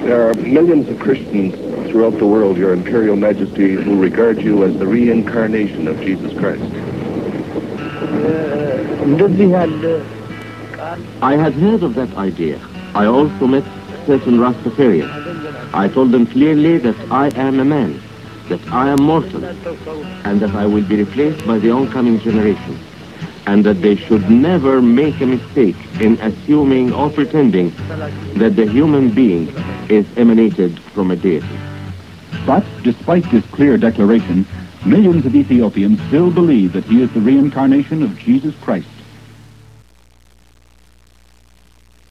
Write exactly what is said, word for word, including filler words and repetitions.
There are millions of Christians throughout the world, Your Imperial Majesty, who regard you as the reincarnation of Jesus Christ. I had heard of that idea. I also met certain Rastafarians. I told them clearly that I am a man, that I am mortal, and that I will be replaced by the oncoming generation, and that they should never make a mistake in assuming or pretending that the human being is emanated from a deity. But despite this clear declaration, millions of Ethiopians still believe that he is the reincarnation of Jesus Christ.